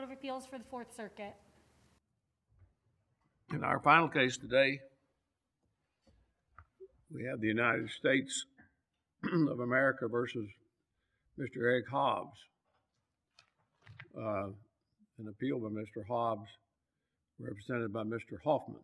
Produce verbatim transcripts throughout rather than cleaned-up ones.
of Appeals for the Fourth Circuit. In our final case today, we have the United States of America versus Mister Eric Hobbs. Uh, an appeal by Mister Hobbs, represented by Mister Hoffman.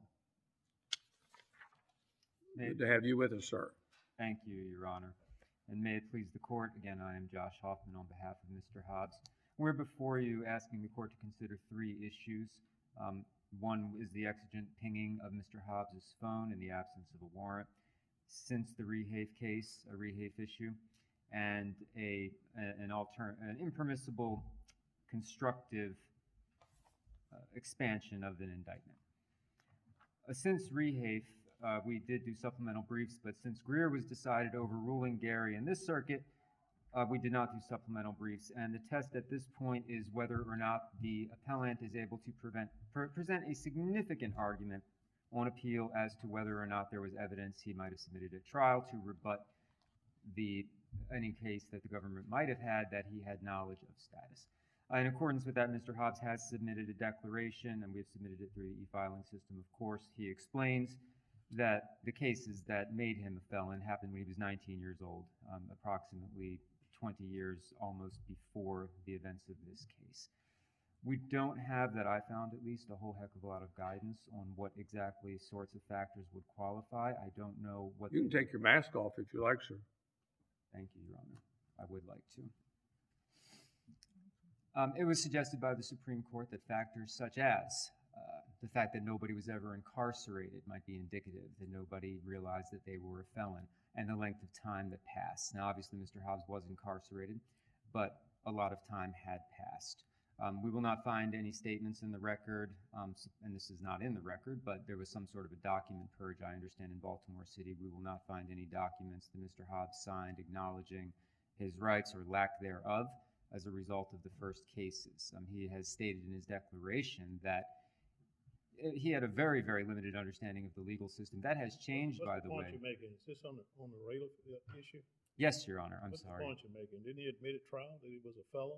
May Good to have you with us, sir. Thank you, Your Honor. And may it please the court, again, I am Josh Hoffman on behalf of Mister Hobbs. We're before you asking the court to consider three issues. Um, one is the exigent pinging of Mister Hobbs' phone in the absence of a warrant since the Rehafe case, a Rehafe issue, and a, a an, altern an impermissible constructive uh, expansion of an indictment. Uh, since Rehafe, uh, we did do supplemental briefs, but since Greer was decided overruling Gary in this circuit, uh, we did not do supplemental briefs. And the test at this point is whether or not the appellant is able to prevent, pre present a significant argument on appeal as to whether or not there was evidence he might have submitted at trial to rebut the any case that the government might have had that he had knowledge of status. Uh, in accordance with that, Mister Hobbs has submitted a declaration, and we have submitted it through the e-filing system, of course. He explains that the cases that made him a felon happened when he was nineteen years old, um, approximately twenty years almost before the events of this case. We don't have, that I found at least, a whole heck of a lot of guidance on what exactly sorts of factors would qualify. I don't know what— You can take your mask off if you like, sir. Thank you, Your Honor. I would like to. Um, it was suggested by the Supreme Court that factors such as uh, the fact that nobody was ever incarcerated might be indicative, that nobody realized that they were a felon, and the length of time that passed. Now, obviously, Mister Hobbs was incarcerated, but a lot of time had passed. Um, we will not find any statements in the record, um, and this is not in the record, but there was some sort of a document purge, I understand, in Baltimore City. We will not find any documents that Mister Hobbs signed acknowledging his rights or lack thereof as a result of the first cases. Um, he has stated in his declaration that he had a very, very limited understanding of the legal system. That has changed, What's by the the point way. you're making? Is this on the, on the Rayla issue? Yes, Your Honor, I'm What's sorry. the point you're making? Didn't he admit at trial that he was a felon?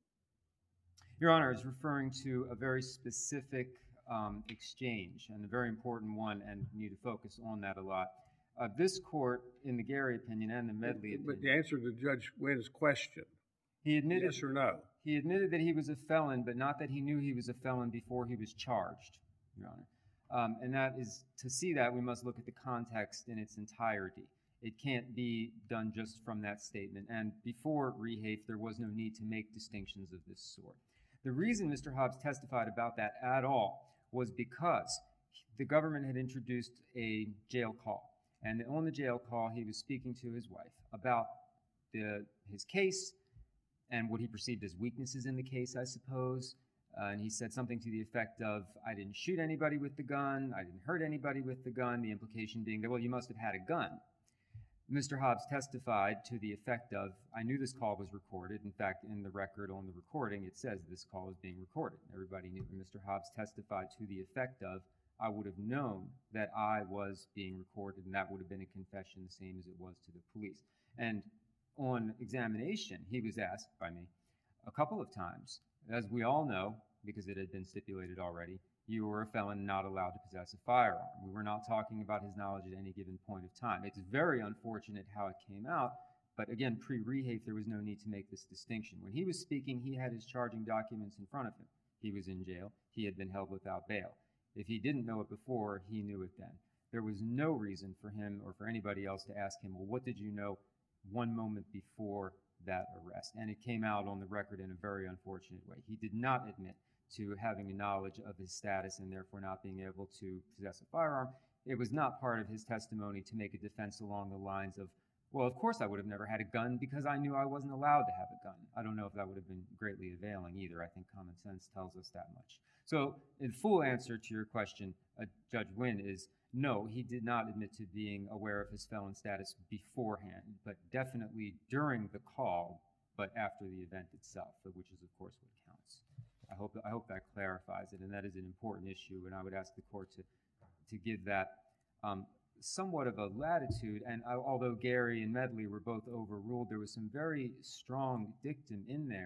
Your Honor is referring to a very specific um, exchange, and a very important one, and we need to focus on that a lot. Uh, this court, in the Gary opinion and the Medley But opinion— the answer to Judge Wynn's question, he admitted, yes or no? He admitted that he was a felon, but not that he knew he was a felon before he was charged, Your Honor. Um, and that is, to see that, we must look at the context in its entirety. It can't be done just from that statement. And before Rehafe, there was no need to make distinctions of this sort. The reason Mister Hobbs testified about that at all was because the government had introduced a jail call. And on the jail call, he was speaking to his wife about the, his case and what he perceived as weaknesses in the case, I suppose. Uh, and he said something to the effect of, I didn't shoot anybody with the gun, I didn't hurt anybody with the gun, the implication being that, well, you must have had a gun. Mister Hobbs testified to the effect of, I knew this call was recorded. In fact, in the record on the recording, it says this call is being recorded. Everybody knew. Mister Hobbs testified to the effect of, I would have known that I was being recorded, and that would have been a confession the same as it was to the police. And on examination, he was asked by me a couple of times, as we all know, because it had been stipulated already, you were a felon not allowed to possess a firearm. We were not talking about his knowledge at any given point of time. It's very unfortunate how it came out, but again, pre-Rehafe, there was no need to make this distinction. When he was speaking, he had his charging documents in front of him. He was in jail. He had been held without bail. If he didn't know it before, he knew it then. There was no reason for him or for anybody else to ask him, well, what did you know one moment before that arrest? And it came out on the record in a very unfortunate way. He did not admit to having a knowledge of his status and therefore not being able to possess a firearm. It was not part of his testimony to make a defense along the lines of, well, of course I would have never had a gun because I knew I wasn't allowed to have a gun. I don't know if that would have been greatly availing either. I think common sense tells us that much. So in full answer to your question, uh, Judge Wynn, is no, he did not admit to being aware of his felon status beforehand, but definitely during the call, but after the event itself, which is, of course, what counts. I hope, I hope that clarifies it, and that is an important issue, and I would ask the court to, to give that um, somewhat of a latitude. And I, although Gary and Medley were both overruled, there was some very strong dictum in there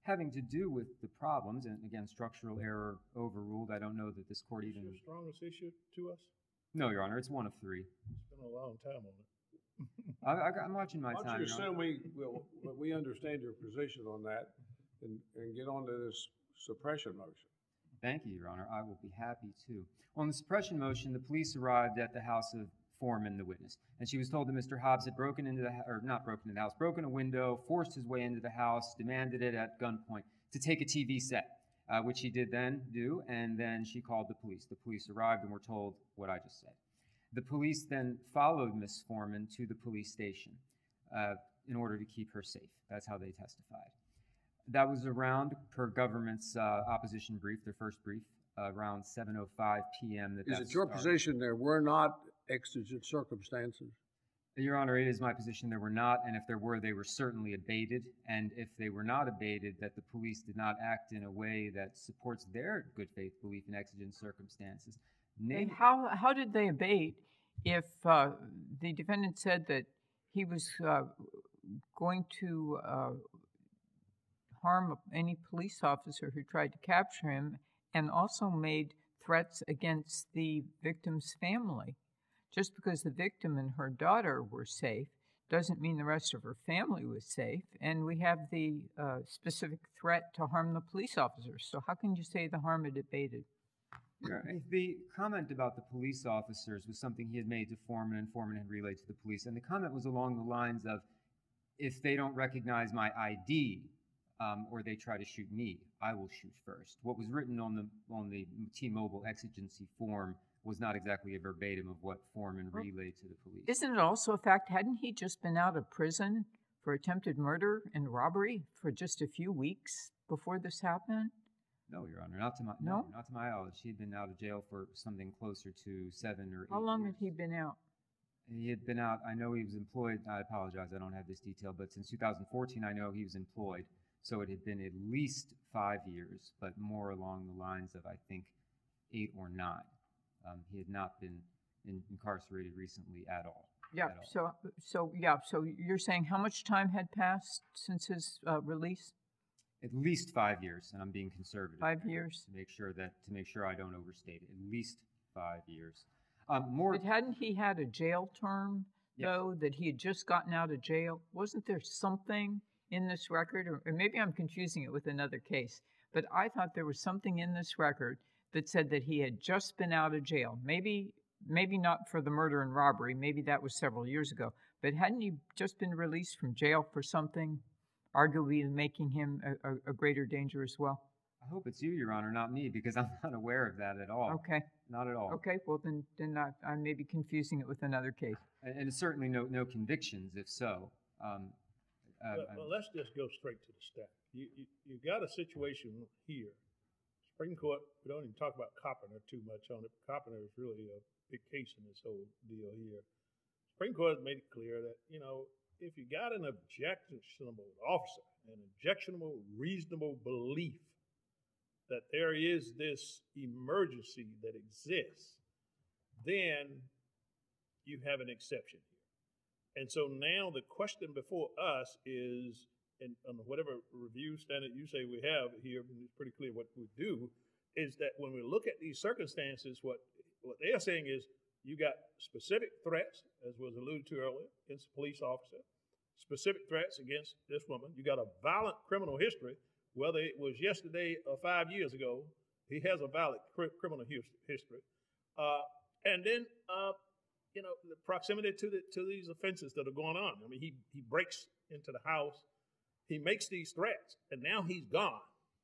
having to do with the problems, and again, structural error overruled. I don't know that this court Is even... your strongest issue to us? No, Your Honor, it's one of three. It's been a long time on it. I, I, I'm watching my Why time, don't you Your Honor. assume we, will, that we understand your position on that and, and get on to this suppression motion? Thank you, Your Honor. I will be happy to. On the suppression motion, the police arrived at the house of Foreman, the witness, and she was told that Mister Hobbs had broken into the, or not broken into the house, broken a window, forced his way into the house, demanded it at gunpoint to take a T V set, uh, which he did then do, and then she called the police. The police arrived and were told what I just said. The police then followed Miss Foreman to the police station uh, in order to keep her safe. That's how they testified. That was around, per government's uh, opposition brief, their first brief, uh, around seven oh five p.m. that Is that it your started. position there were not exigent circumstances? Your Honor, it is my position there were not, and if there were, they were certainly abated. And if they were not abated, that the police did not act in a way that supports their good faith belief in exigent circumstances. And Name, how, how did they abate if uh, the defendant said that he was uh, going to uh, harm any police officer who tried to capture him, and also made threats against the victim's family? Just because the victim and her daughter were safe doesn't mean the rest of her family was safe, and we have the uh, specific threat to harm the police officers. So how can you say the harm had abated? Your Honor, the comment about the police officers was something he had made to Foreman, and Foreman had relayed to the police. And the comment was along the lines of, if they don't recognize my I D um, or they try to shoot me, I will shoot first. What was written on the on the T-Mobile exigency form was not exactly a verbatim of what Foreman relayed to the police. Isn't it also a fact, hadn't he just been out of prison for attempted murder and robbery for just a few weeks before this happened? No, Your Honor, not to my No? not to my knowledge. He had been out of jail for something closer to seven or eight How long years. had he been out? He had been out. I know he was employed. I apologize, I don't have this detail, but since two thousand fourteen, I know he was employed. So it had been at least five years, but more along the lines of, I think, eight or nine. Um, he had not been in, incarcerated recently at all. Yeah, at all. so, so, yeah, so you're saying how much time had passed since his uh, release? At least five years, and I'm being conservative. Five there years? To make sure that, to make sure I don't overstate it. At least five years. Um, more. But hadn't he had a jail term, Yes. though, that he had just gotten out of jail? Wasn't there something in this record, or, or maybe I'm confusing it with another case, but I thought there was something in this record that said that he had just been out of jail. Maybe, maybe not for the murder and robbery, maybe that was several years ago, but hadn't he just been released from jail for something, arguably making him a, a, a greater danger as well? I hope it's you, Your Honor, not me, because I'm not aware of that at all. Okay, Not at all. okay, well then, then I, I may be confusing it with another case. And, and certainly no, no convictions, if so. Um, uh, Well, well, let's just go straight to the stat. You, you, you got a situation here. Supreme Court, we don't even talk about Carpenter too much on it. Carpenter is really a big case in this whole deal here. Supreme Court has made it clear that, you know, if you got an objectionable officer, an objectionable, reasonable belief that there is this emergency that exists, then you have an exception here. And so now the question before us is, and on whatever review standard you say we have here, it's pretty clear what we do, is that when we look at these circumstances, what, what they are saying is you got specific threats, as was alluded to earlier, against a police officer, specific threats against this woman. You got a violent criminal history, whether it was yesterday or five years ago, he has a valid cr- criminal his- history. Uh, and then, uh, you know, the proximity to the to these offenses that are going on. I mean, he, he breaks into the house, he makes these threats, and now he's gone.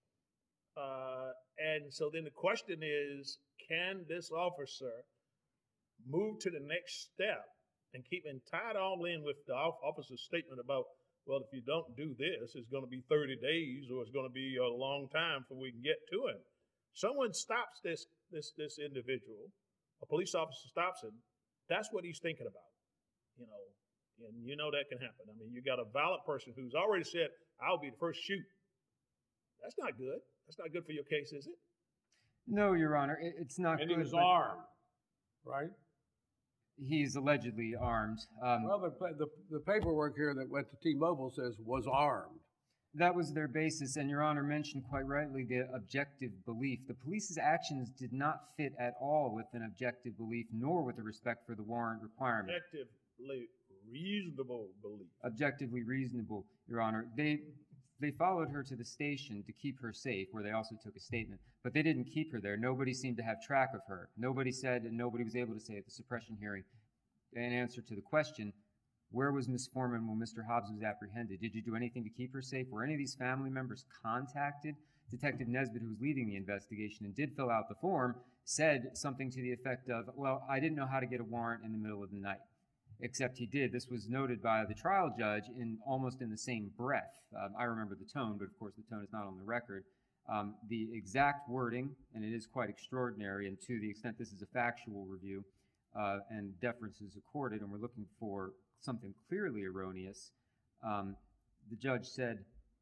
Uh, and so then the question is, can this officer move to the next step and keep and tie it all in with the officer's statement about, well, if you don't do this, it's going to be thirty days or it's going to be a long time before we can get to him. Someone stops this this this individual, a police officer stops him, that's what he's thinking about, you know, and you know that can happen. I mean, you got a violent person who's already said, I'll be the first shoot. That's not good. That's not good for your case, is it? no, Your Honor, it, it's not And good. he was but armed, right? He's allegedly armed. Um, Well, the, the, the paperwork here that went to T-Mobile says was armed. That was their basis, and Your Honor mentioned quite rightly the objective belief. The police's actions did not fit at all with an objective belief, nor with the respect for the warrant requirement. Objectively reasonable belief. Objectively reasonable, Your Honor. They they followed her to the station to keep her safe, where they also took a statement, but they didn't keep her there. Nobody seemed to have track of her. Nobody said, and nobody was able to say at the suppression hearing, in answer to the question, where was Miz Foreman when Mister Hobbs was apprehended? Did you do anything to keep her safe? Were any of these family members contacted? Detective Nesbitt, who was leading the investigation and did fill out the form, said something to the effect of, well, I didn't know how to get a warrant in the middle of the night. Except he did. This was noted by the trial judge in almost in the same breath. Um, I remember the tone, but of course the tone is not on the record. Um, the exact wording, and it is quite extraordinary, and to the extent this is a factual review, uh, and deference is accorded, and we're looking for something clearly erroneous, um, the judge said,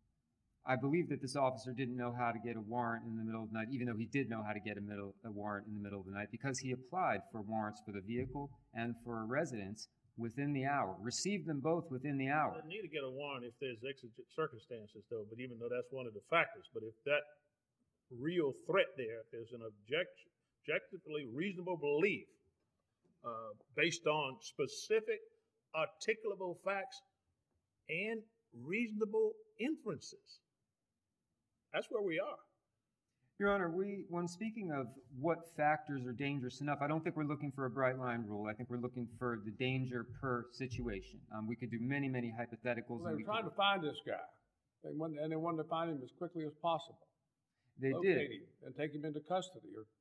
I believe that this officer didn't know how to get a warrant in the middle of the night, even though he did know how to get a, middle, a warrant in the middle of the night, because he applied for warrants for the vehicle and for a residence within the hour, received them both within the hour. I need to get a warrant if there's exigent circumstances, though, but even though that's one of the factors, but if that real threat there is an object, objectively reasonable belief uh, based on specific articulable facts and reasonable inferences. That's where we are. Your Honor, we, when speaking of what factors are dangerous enough, I don't think we're looking for a bright line rule. I think we're looking for the danger per situation. Um, we could do many, many hypotheticals. Well, they and were we trying could, to find this guy, they wanted, and they wanted to find him as quickly as possible. They Locate did. him and take him into custody or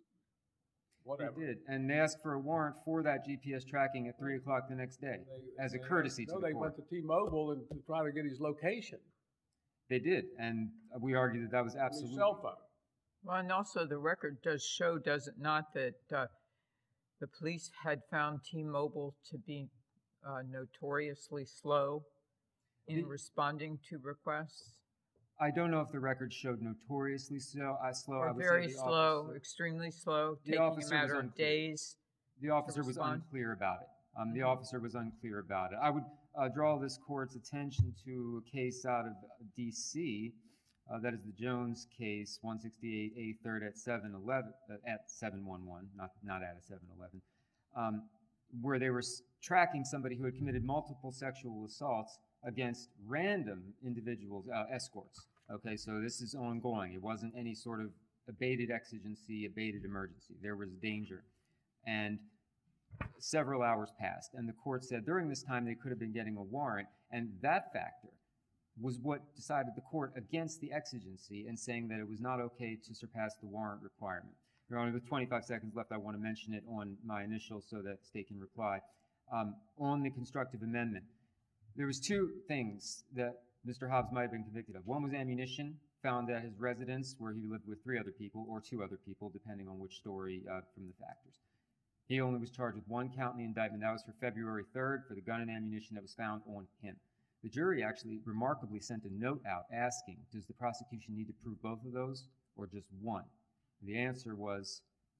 whatever. They did, and they asked for a warrant for that G P S tracking at three o'clock the next day They- as a they- courtesy to no, the they court. went to T-Mobile and to try to get his location, They did, and we argue that that was and his absolutely. cell phone. Well, and also the record does show, does it not, that uh, the police had found T-Mobile to be uh, notoriously slow in The- responding to requests? I don't know if the record showed notoriously slow. I slow. I Or would say very the slow, officer- extremely slow, the taking a officer was matter of unclear. days? The officer was respond? unclear about it. Um, the Mhm. officer was unclear about it. I would uh, draw this court's attention to a case out of D C Uh, that is the Jones case, one sixty-eight A third at seven eleven, uh, at seven one one, not not at a seven eleven, um, where they were s- tracking somebody who had committed multiple sexual assaults against random individuals, uh, escorts. Okay, so this is ongoing. It wasn't any sort of abated exigency, abated emergency. There was danger, and several hours passed, and the court said during this time they could have been getting a warrant, and that factor was what decided the court against the exigency and saying that it was not okay to surpass the warrant requirement. Your Honor, with twenty-five seconds left, I want to mention it on my initial so that the state can reply. Um, on the constructive amendment, there was two things that Mister Hobbs might have been convicted of. One was ammunition found at his residence where he lived with three other people or two other people, depending on which story uh, from the factors. He only was charged with one count in the indictment. That was for February third for the gun and ammunition that was found on him. The jury actually remarkably sent a note out asking, does the prosecution need to prove both of those or just one? The answer was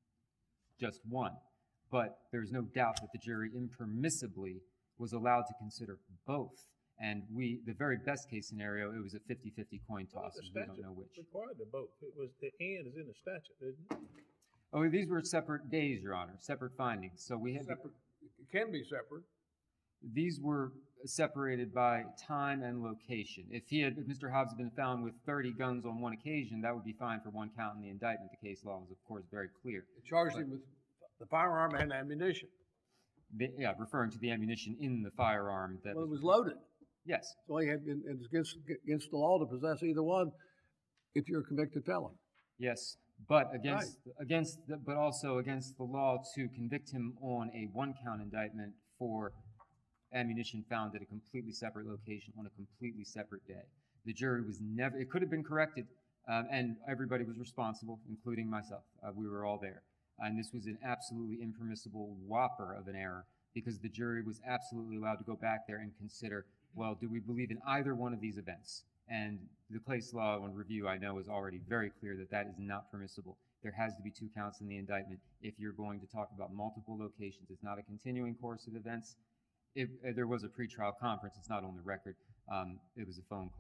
just one. But there's no doubt that the jury impermissibly was allowed to consider both. And we, the very best case scenario, it was a fifty-fifty coin Well, toss, the and we don't statute know which. required the both. It was, the and is in the statute, isn't it? Oh, these were separate days, Your Honor, separate findings. So we had, Separate, it can be separate. these were separated by time and location. If he had, if Mister Hobbs had been found with thirty guns on one occasion, that would be fine for one count in the indictment. The case law was, of course, very clear. It charged him with the firearm and ammunition. The, yeah, referring to the ammunition in the firearm that Well, it was, was loaded. yes, So he had, and it's against, against the law to possess either one if you're a convicted felon. yes, but against against the, but also against the law to convict him on a one count indictment for ammunition found at a completely separate location on a completely separate day. The jury was never, it could have been corrected, um, and everybody was responsible, including myself. Uh, we were all there. And this was an absolutely impermissible whopper of an error because the jury was absolutely allowed to go back there and consider, well, do we believe in either one of these events? And the case law on review, I know, is already very clear that that is not permissible. There has to be two counts in the indictment if you're going to talk about multiple locations. It's not a continuing course of events. If uh, there was a pretrial conference, it's not on the record. Um, it was a phone call.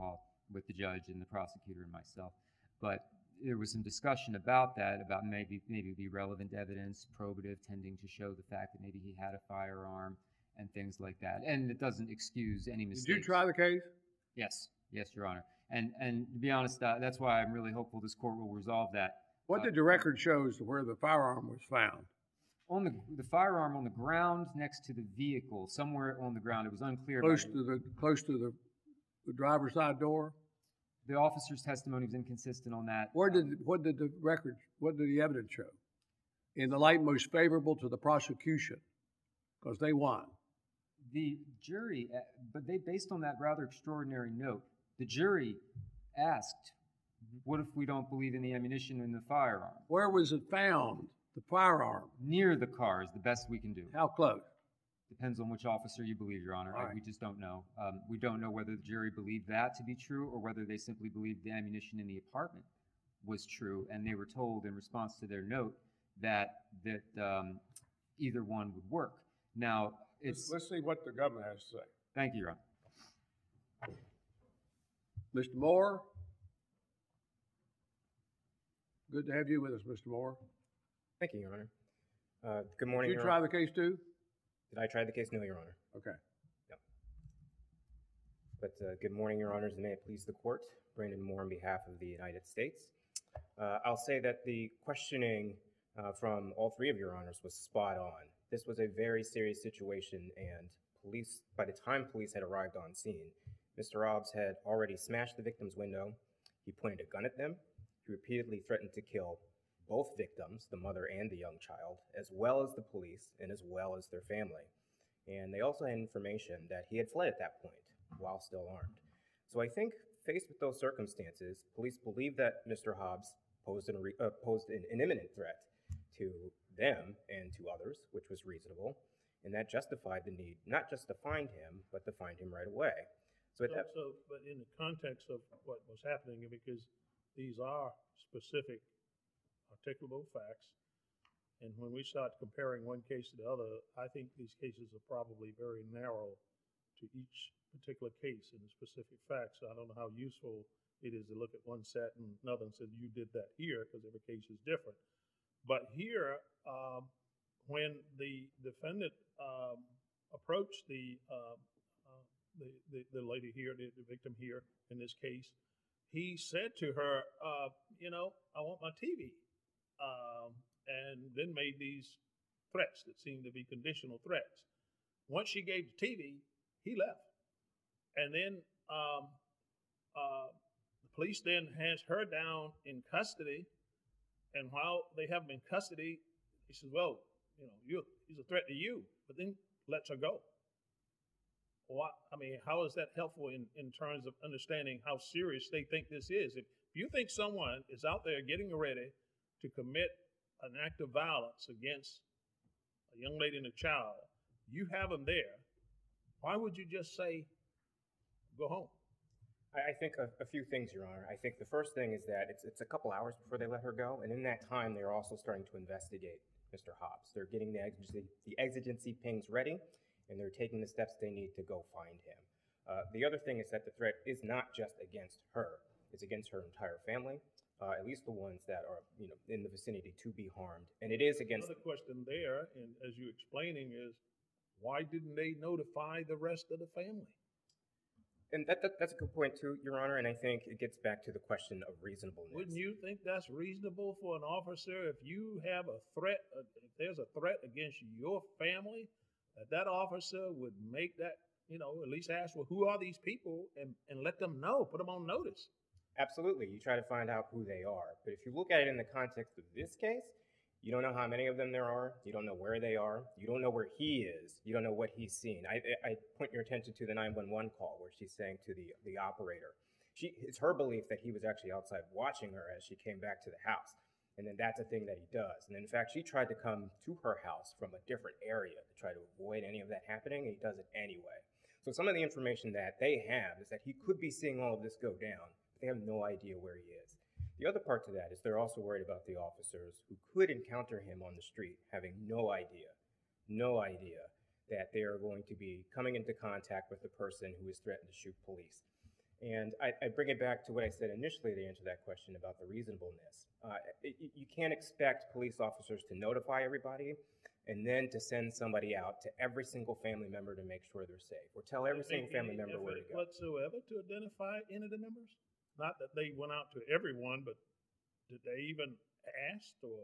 with the judge and the prosecutor and myself. But there was some discussion about that, about maybe maybe be relevant evidence, probative, tending to show the fact that maybe he had a firearm and things like that. And it doesn't excuse any mistakes. Did you try the case? Yes, yes, Your Honor. And and to be honest, uh, that's why I'm really hopeful this court will resolve that. What Uh, did the record show as to where the firearm was found? On the the firearm on the ground next to the vehicle, somewhere on the ground. It was unclear. by Close the- to the, close to the, the driver's side door? The officer's testimony was inconsistent on that. Where did, what did the record, what did the evidence show? In the light most favorable to the prosecution, because they won. The jury, uh, but they, based on that rather extraordinary note, the jury asked, what if we don't believe in the ammunition in the firearm? Where was it found, the firearm? Near the car is the best we can do. How close? Depends on which officer you believe, Your Honor. All I- right. We just don't know. Um, we don't know whether the jury believed that to be true or whether they simply believed the ammunition in the apartment was true, and they were told in response to their note that that um, either one would work. Now, it's... Let's see what the government has to say. Thank you, Your Honor. Mister Moore? Good to have you with us, Mister Moore. Thank you, Your Honor. Uh, good Did morning, you Your try Honor. the case too? Did I try the case? No, Your Honor. Okay. But uh, good morning, Your Honors, and may it please the court. Brandon Moore on behalf of the United States. Uh, I'll say that the questioning uh, from all three of Your Honors was spot on. This was a very serious situation, and police, by the time police had arrived on scene, Mister Hobbs had already smashed the victim's window. He pointed a gun at them. He repeatedly threatened to kill both victims, the mother and the young child, as well as the police and as well as their family. And they also had information that he had fled at that point while still armed. So I think, faced with those circumstances, police believed that Mister Hobbs posed an, uh, posed an, an imminent threat to them and to others, which was reasonable, and that justified the need not just to find him, but to find him right away. So, at So, that, so, but in the context of what was happening, and because these are specific, articulable facts, and when we start comparing one case to the other, I think these cases are probably very narrow to each particular case and the specific facts. So I don't know how useful it is to look at one set and another and say, you did that here, because every case is different. But here, um, when the defendant um, approached the, um, uh, the, the the lady here, the, the victim here in this case, he said to her, uh, you know, I want my T V, um, and then made these threats that seemed to be conditional threats. Once she gave the T V, he left. And then um, uh, the police then has her down in custody, and while they have him in custody, he says, well, you know, you he's a threat to you, but then lets her go. What, I mean, how is that helpful in, in terms of understanding how serious they think this is? If you think someone is out there getting ready to commit an act of violence against a young lady and a child, you have them there, why would you just say, go home? I, I think a, a few things, Your Honor. I think the first thing is that it's, it's a couple hours before they let her go, and in that time, they're also starting to investigate Mister Hobbs. They're getting the exigency, the exigency pings ready, and they're taking the steps they need to go find him. Uh, the other thing is that the threat is not just against her. It's against her entire family, uh, at least the ones that are, you know, in the vicinity to be harmed. And it is against... Another question there, and as you're explaining, is why didn't they notify the rest of the family? And that, that, that's a good point, too, Your Honor, and I think it gets back to the question of reasonableness. Wouldn't you think that's reasonable for an officer if you have a threat, uh, if there's a threat against your family, that that officer would make that, you know, at least ask, well, who are these people, and, and let them know, put them on notice? Absolutely. You try to find out who they are. But if you look at it in the context of this case, you don't know how many of them there are. You don't know where they are. You don't know where he is. You don't know what he's seen. I, I point your attention to the nine one one call where she's saying to the, the operator, she, it's her belief that he was actually outside watching her as she came back to the house. And then that's a thing that he does. And in fact, she tried to come to her house from a different area to try to avoid any of that happening, and he does it anyway. So some of the information that they have is that he could be seeing all of this go down, but they have no idea where he is. The other part to that is they're also worried about the officers who could encounter him on the street, having no idea, no idea that they are going to be coming into contact with the person who is threatened to shoot police. And I, I bring it back to what I said initially to answer that question about the reasonableness. Uh, it, you can't expect police officers to notify everybody and then to send somebody out to every single family member to make sure they're safe, or tell every Did they single make family any member where to effort go. whatsoever to identify any of the members? Not that they went out to everyone, but did they even ask, or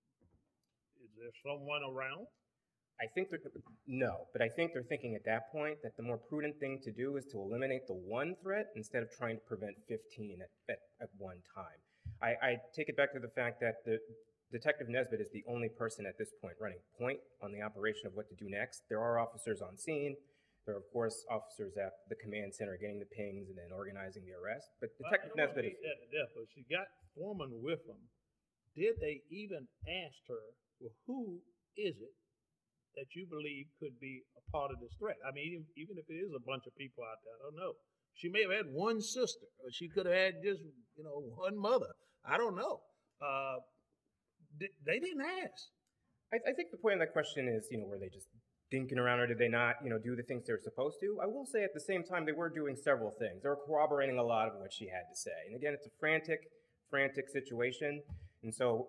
is there someone around? I think they're, no, but I think they're thinking at that point that the more prudent thing to do is to eliminate the one threat instead of trying to prevent fifteen at, at, at one time. I, I take it back to the fact that the Detective Nesbitt is the only person at this point running point on the operation of what to do next. There are officers on scene. There are, of course, officers at the command center getting the pings and then organizing the arrest. But Detective Well, I don't Nesbitt is... wanna beat that to death, but she got Foreman with them. Did they even ask her, well, who is it that you believe could be a part of this threat? I mean, even, even if it is a bunch of people out there, I don't know. She may have had one sister, or she could have had just, you know, one mother. I don't know. Uh, th- they didn't ask. I, I think the point of that question is, you know, were they just dinking around or did they not, you know, do the things they were supposed to? I will say at the same time, they were doing several things. They were corroborating a lot of what she had to say. And again, it's a frantic, frantic situation. And so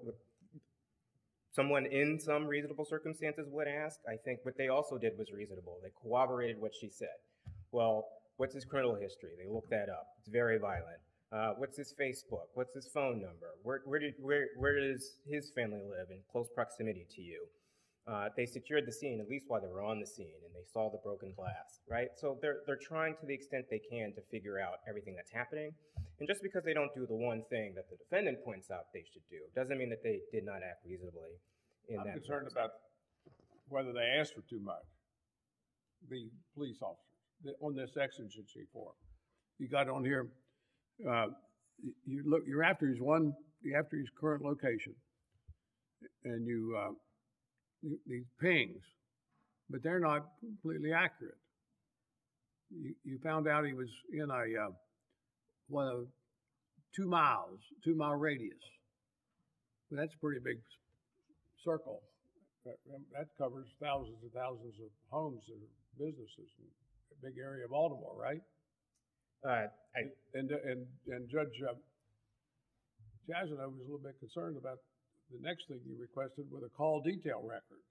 someone in some reasonable circumstances would ask. I think what they also did was reasonable. They corroborated what she said. Well, what's his criminal history? They looked that up. It's very violent. Uh, what's his Facebook? What's his phone number? Where, where, did, where, where does his family live in close proximity to you? Uh, they secured the scene, at least while they were on the scene, and they saw the broken glass, right? So they're, they're trying to the extent they can to figure out everything that's happening. And just because they don't do the one thing that the defendant points out they should do, doesn't mean that they did not act reasonably in I'm that. concerned process. about whether they asked for too much, the police officers, the- on this exigency form. You got on here, uh, y- you look, you're after his one, you're after his current location, and you, uh, you- these pings, but they're not completely accurate. You, you found out he was in a, uh, one of two miles, two mile radius. Well, that's a pretty big s- circle. That, that covers thousands and thousands of homes and businesses in a big area of Baltimore, right? Uh, I, And, and, and Judge uh, Chazano was a little bit concerned about the next thing you requested were the call detail records.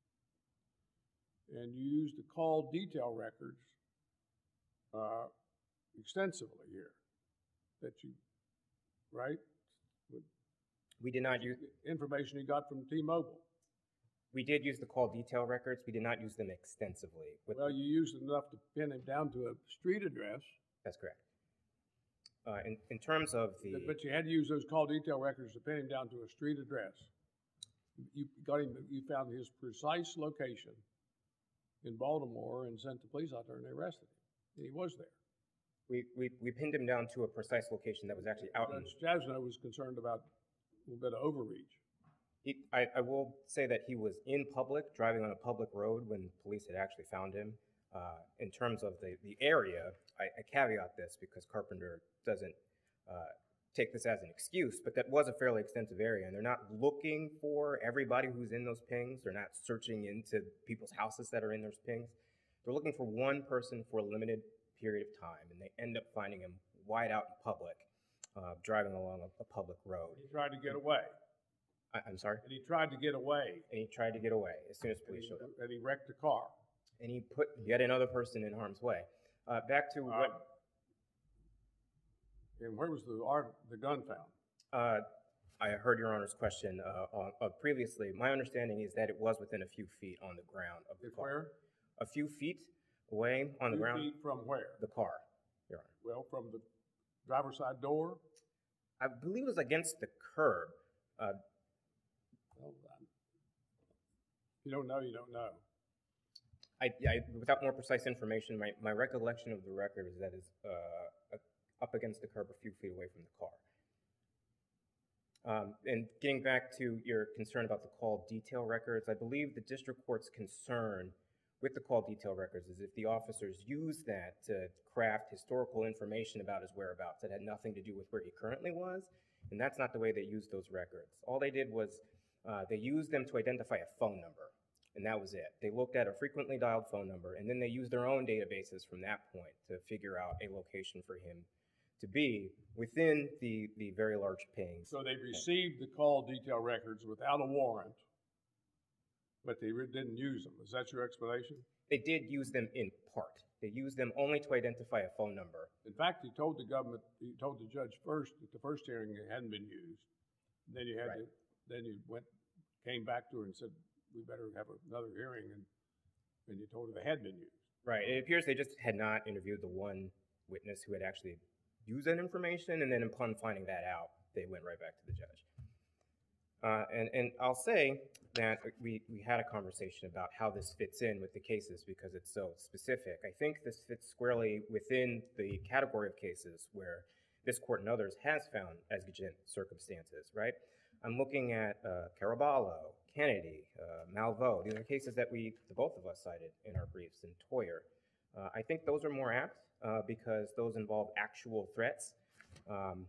And you used the call detail records uh, extensively here, that you, right? With we did not use, information you got from T-Mobile. we did use the call detail records. We did not use them extensively. With Well, you used enough to pin him down to a street address, That's correct. Uh, in, in terms of the, but you had to use those call detail records to pin him down to a street address. You got him, you found his precise location in Baltimore and sent the police out there and they arrested him. And he was there. we, we, we pinned him down to a precise location that was actually out in Judge Chazano was concerned about a little bit of overreach. He, I, I will say that he was in public, driving on a public road when police had actually found him. Uh, in terms of the, the area, I, I caveat this because Carpenter doesn't uh, take this as an excuse, but that was a fairly extensive area, and they're not looking for everybody who's in those pings. They're not searching into people's houses that are in those pings. They're looking for one person for a limited period of time, and they end up finding him wide out in public, uh, driving along a, a public road. He tried to get away. I, I'm sorry? And he tried to get away. And he tried to get away as soon as And police he, showed up. and he wrecked the car. And he put yet another person in harm's way. Uh, back to what Um, And where was the art, the gun found? uh, I heard Your Honor's question uh, on, uh, previously. My understanding is that it was within a few feet on the ground of the It's car. where? A few feet away on the Two ground. feet from where? The car, Your Honor. Well, from the driver's side door? I believe it was against the curb. Uh, Well, I'm- You don't know, you don't know. I, I, without more precise information, my, my recollection of the record is that it's uh, up against the curb a few feet away from the car. Um, and getting back to your concern about the call detail records, I believe the district court's concern with the call detail records is if the officers use that to craft historical information about his whereabouts that had nothing to do with where he currently was, and that's not the way they used those records. All they did was uh, they used them to identify a phone number. and that was it. They looked at a frequently dialed phone number, and then they used their own databases from that point to figure out a location for him to be within the, the very large pings. So they received the call detail records without a warrant, but they re- didn't use them. Is that your explanation? They did use them in part. They used them only to identify a phone number. In fact, he told the government, he told the judge first at the first hearing it hadn't been used. Then you had Right. to, then you went, came back to her and said, we better have another hearing, and, and you told her they had been used. Right. It appears they just had not interviewed the one witness who had actually used that information, and then upon finding that out, they went right back to the judge. Uh, and, and I'll say that we, we had a conversation about how this fits in with the cases because it's so specific. I think this fits squarely within the category of cases where this court and others has found exigent circumstances, right? I'm looking at uh, Caraballo, Kennedy, uh, Malveaux. These are cases that we, the both of us cited in our briefs, and Toyer. Uh, I think those are more apt uh, because those involve actual threats. Um,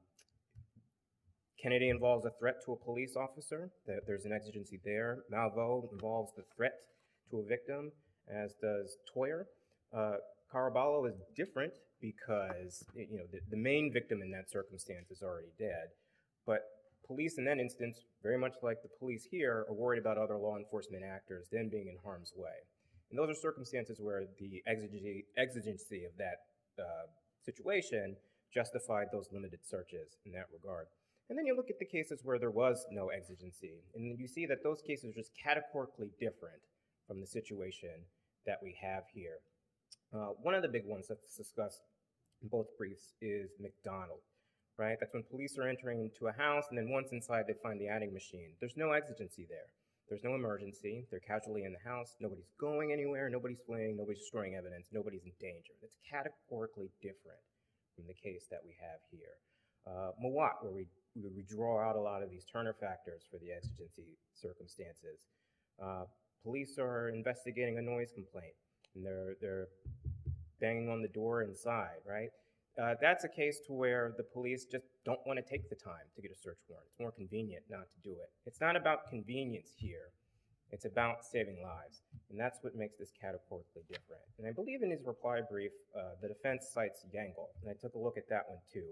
Kennedy involves a threat to a police officer. There's an exigency there. Malveaux involves the threat to a victim, as does Toyer. Uh, Caraballo is different because you know the, the main victim in that circumstance is already dead, but police in that instance, very much like the police here, are worried about other law enforcement actors then being in harm's way. And those are circumstances where the exigency, exigency of that uh, situation justified those limited searches in that regard. And then you look at the cases where there was no exigency, and you see that those cases are just categorically different from the situation that we have here. Uh, one of the big ones that's discussed in both briefs is McDonald, right? That's when police are entering into a house, and then once inside, they find the adding machine. There's no exigency there. There's no emergency. They're casually in the house. Nobody's going anywhere. Nobody's fleeing. Nobody's destroying evidence. Nobody's in danger. It's categorically different from the case that we have here. Uh, Mowat, where we, we draw out a lot of these Turner factors for the exigency circumstances. Uh, police are investigating a noise complaint, and they're, they're banging on the door inside, right? Uh, that's a case to where the police just don't want to take the time to get a search warrant. It's more convenient not to do it. It's not about convenience here. It's about saving lives, and that's what makes this categorically different. And I believe in his reply brief, uh, the defense cites Yangle, and I took a look at that one too.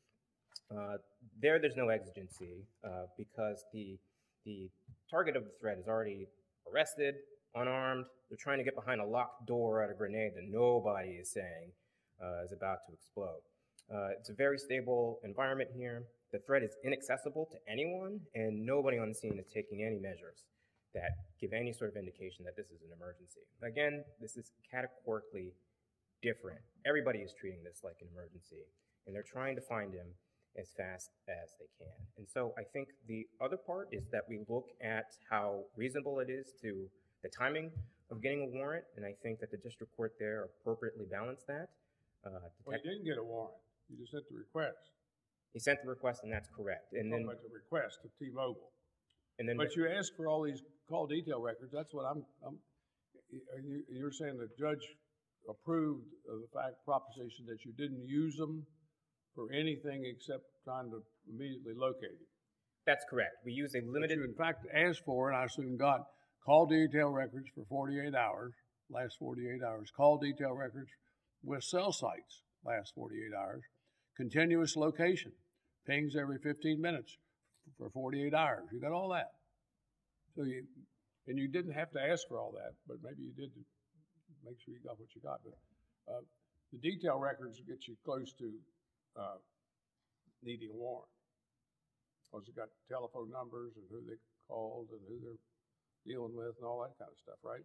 Uh, there, there's no exigency uh, because the, the target of the threat is already arrested, unarmed. They're trying to get behind a locked door at a grenade that nobody is saying uh, is about to explode. Uh, it's a very stable environment here. The threat is inaccessible to anyone, and nobody on the scene is taking any measures that give any sort of indication that this is an emergency. Again, this is categorically different. Everybody is treating this like an emergency, and they're trying to find him as fast as they can. And so I think the other part is that we look at how reasonable it is to the timing of getting a warrant, and I think that the district court there appropriately balanced that. Uh, Well, he didn't get a warrant. You just sent the request. he sent the request, and that's correct. And Talking then, about the request to T-Mobile. and then, But you asked for all these call detail records. That's what I'm, I'm, are you, you're saying the judge approved of the fact proposition that you didn't use them for anything except trying to immediately locate him. that's correct. We use a But limited. you in fact asked for, and I assume got, call detail records for forty-eight hours, last forty-eight hours, call detail records with cell sites, last forty-eight hours, continuous location, pings every fifteen minutes for forty-eight hours. You got all that. So you, and you didn't have to ask for all that, but maybe you did to make sure you got what you got. But uh, the detail records get you close to uh, needing a warrant. Because you got telephone numbers and who they called and who they're dealing with and all that kind of stuff, right?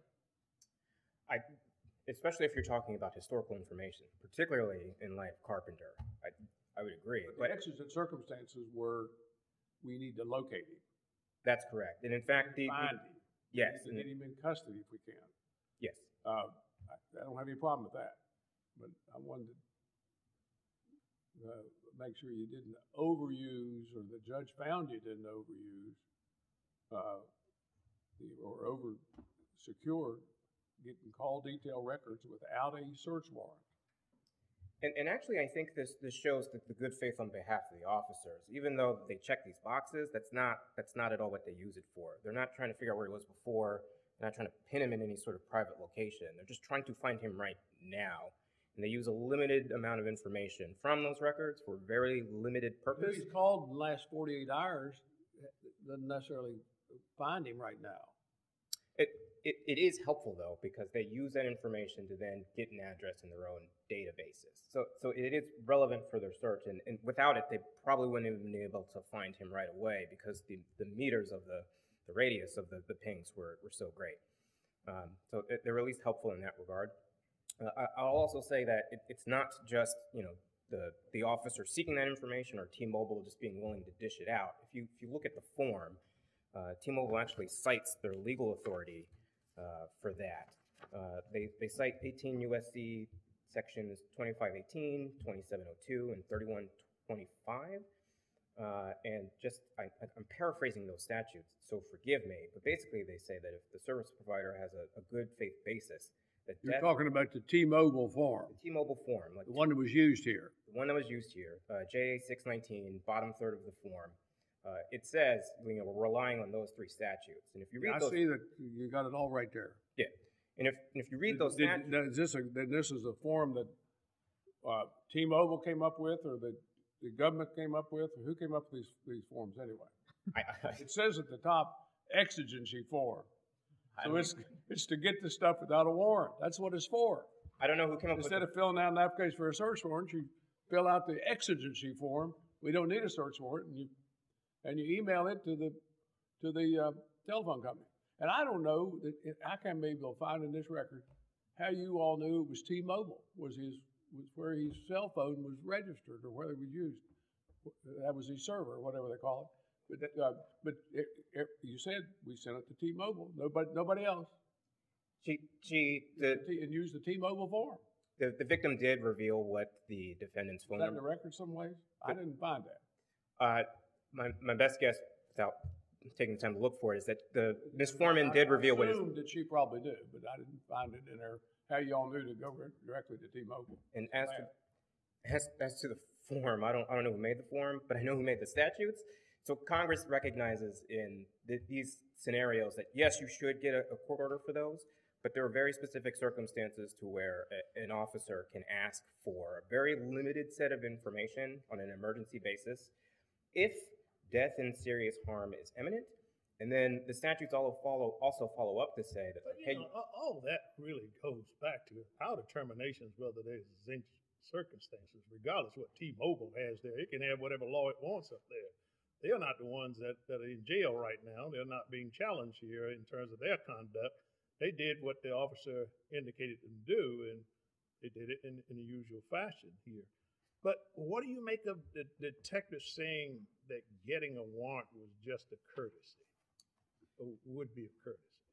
I, especially if you're talking about historical information, particularly in light of Carpenter, I, I would agree. But But the exigent circumstances were, we need to locate him, that's correct. And in fact, the, the- find him. yes, We and- need to get him in custody if we can. yes. Uh, I, I don't have any problem with that, but I wanted to uh, make sure you didn't overuse, or the judge found you didn't overuse, uh, the- or over secure getting call detail records without a search warrant. And, and actually, I think this, this shows the, the good faith on behalf of the officers. Even though they check these boxes, that's not, that's not at all what they use it for. They're not trying to figure out where he was before. They're not trying to pin him in any sort of private location. They're just trying to find him right now. And they use a limited amount of information from those records for a very limited Who purpose. he's called in the last forty-eight hours doesn't necessarily find him right now. It, it, it is helpful, though, because they use that information to then get an address in their own databases. So, so it is relevant for their search, and, and without it, they probably wouldn't have been able to find him right away because the, the meters of the, the radius of the, the pings were, were so great. Um, so it, they're at least helpful in that regard. Uh, I, I'll also say that it, it's not just, you know, the, the officer seeking that information or T-Mobile just being willing to dish it out. If you, if you look at the form, uh, T-Mobile actually cites their legal authority uh, for that. Uh, they, they cite eighteen U S C sections twenty-five eighteen, twenty-seven oh two, and thirty-one twenty-five. Uh, and just, I, I'm paraphrasing those statutes, so forgive me, but basically they say that if the service provider has a, a good faith basis, that You're death, talking about the T-Mobile form, the T-Mobile form, like the one that was used here. the one that was used here, uh, J A six nineteen, bottom third of the form, uh, it says, you know, we're relying on those three statutes. And if you read I those, see that you got it all right there. yeah, and if, and if you read those Did- statutes, did- Is this a, then this is a form that uh, T-Mobile came up with, or the, the government came up with, or who came up with these, these forms anyway? I, I, It says at the top, exigency form. I So don't- it's, it's to get the stuff without a warrant. That's what it's for. I don't know who came up with Instead the, of filling out an application for a search warrant, you fill out the exigency form. We don't need a search warrant, and you, and you email it to the, to the uh, telephone company. And I don't know, that it- I can't maybe able to find in this record how you all knew it was T-Mobile, was his, was where his cell phone was registered or where it was used. That was his server, whatever they call it. But, that, uh, but it, it, you said we sent it to T-Mobile, nobody, nobody else, she, she, the, T- and use the T-Mobile form. the, the victim did reveal what the defendant's Is phone that in the number. record someplace? I didn't find that. Uh, my, my best guess, without taking the time to look for it, is that the Miz Foreman I- did I reveal what his, assumed that she probably did, but I didn't find it in there, how y'all knew to go directly to T-Mobile. and as to, as, as to the form, I don't, I don't know who made the form, but I know who made the statutes. So Congress recognizes in th- these scenarios that yes, you should get a, a court order for those, but there are very specific circumstances to where a, an officer can ask for a very limited set of information on an emergency basis if death and serious harm is imminent. And then the statutes all follow, also follow up to say that, But, hey, you know, a- all that really goes back to our determinations whether there's exigent circumstances, regardless what T-Mobile has there. It can have whatever law it wants up there. They're not the ones that, that are in jail right now. They're not being challenged here in terms of their conduct. They did what the officer indicated them to do, and they did it in, in the usual fashion here. But what do you make of the detective saying that getting a warrant was just a courtesy, or would be a courtesy?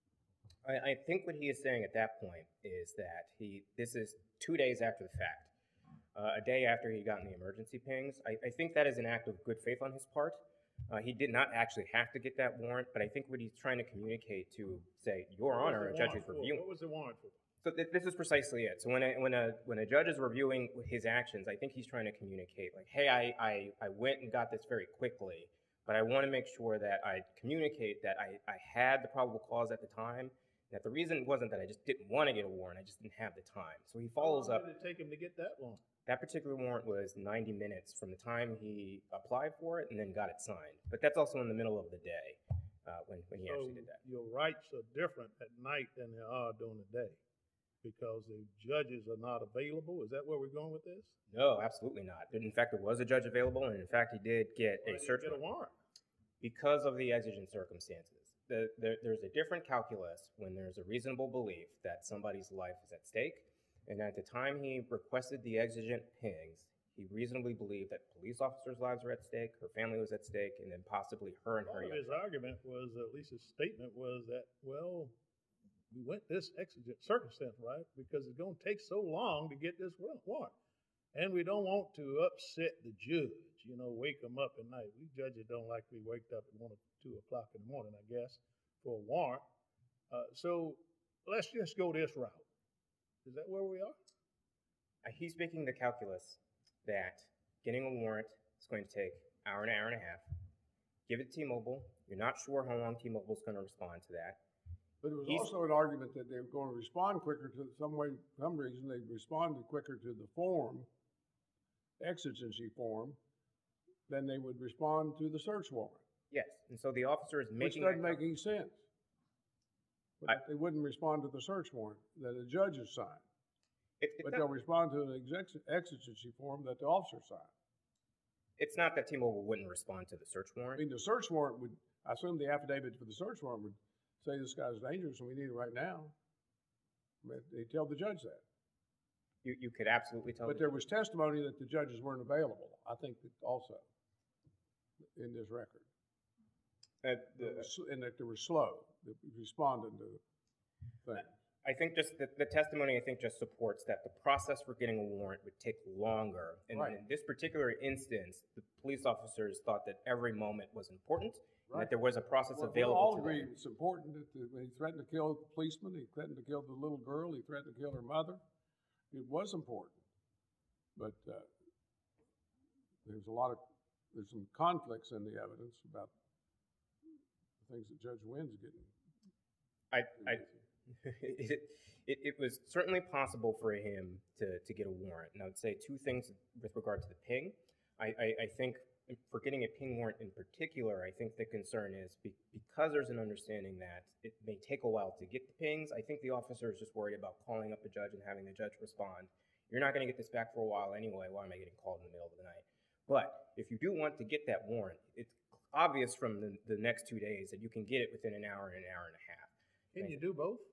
I, I think what he is saying at that point is that he, this is two days after the fact, uh, a day after he gotten the emergency pings. I, I think that is an act of good faith on his part. Uh, he did not actually have to get that warrant, but I think what he's trying to communicate to say, Your What was Honor, the a judge is warrant for? reviewing. What was the warrant for? So th- this is precisely it. So when a, when a when a judge is reviewing his actions, I think he's trying to communicate like, hey, I, I, I went and got this very quickly, but I want to make sure that I communicate that I, I had the probable cause at the time, and that the reason wasn't that I just didn't want to get a warrant, I just didn't have the time. So he follows How up. long did it take him to get that warrant? That particular warrant was ninety minutes from the time he applied for it and then got it signed. But that's also in the middle of the day uh, when, when he So actually did that. your rights are different at night than they are during the day because the judges are not available. Is that where we're going with this? No, absolutely not. In fact, there was a judge available, and in fact, he did get Why a did you search get a warrant. warrant? Because of the exigent circumstances. The, there, there's a different calculus when there's a reasonable belief that somebody's life is at stake. And at the time he requested the exigent pings, he reasonably believed that police officers' lives were at stake, her family was at stake, and then possibly her and her Part of young his argument was, at least his statement was that, well, we went this exigent circumstance, right? Because it's going to take so long to get this warrant. And we don't want to upset the judge, you know, wake him up at night. We judges don't like to be waked up at one or two o'clock in the morning, I guess, for a warrant. Uh, so let's just go this route. Is that where we are? Uh, He's making the calculus that getting a warrant is going to take an hour and an hour and a half. Give it to T-Mobile. You're not sure how long T-Mobile is going to respond to that. But there was He's- also an argument that they were going to respond quicker to some way, some reason they responded quicker to the form, exigency form, than they would respond to the search warrant. Yes, and so the officer is Which making doesn't that make any sense. But I- they wouldn't respond to the search warrant that a judge has signed, It, it but does- they'll respond to an exec- exigency form that the officer signed. it's not that T-Mobile wouldn't respond to the search I warrant. mean, the search warrant would, I assume the affidavit for the search warrant would say this guy's dangerous and we need it right now. But they tell the judge that. You, you could absolutely tell. But the there judge. was testimony that the judges weren't available, I think that also, in this record. Uh, That the- was- And that they were slow, that responding to things. I think just the, the testimony, I think, just supports that the process for getting a warrant would take longer. And Right. in this particular instance, the police officers thought that every moment was important, and Right. that there was a process Well, available We'll all to agree them. it's important that the- when he threatened to kill the policeman, he threatened to kill the little girl, he threatened to kill her mother. It was important. But uh, there's a lot of, there's some conflicts in the evidence about the things that Judge Wynn's getting. I, I, it, it, it was certainly possible for him to, to get a warrant. And I would say two things with regard to the ping. I, I, I think for getting a ping warrant in particular, I think the concern is be, because there's an understanding that it may take a while to get the pings, I think the officer is just worried about calling up a judge and having the judge respond. You're not going to get this back for a while anyway. Why am I getting called in the middle of the night? But if you do want to get that warrant, it's obvious from the, the next two days that you can get it within an hour and an hour and a half. Can you do both?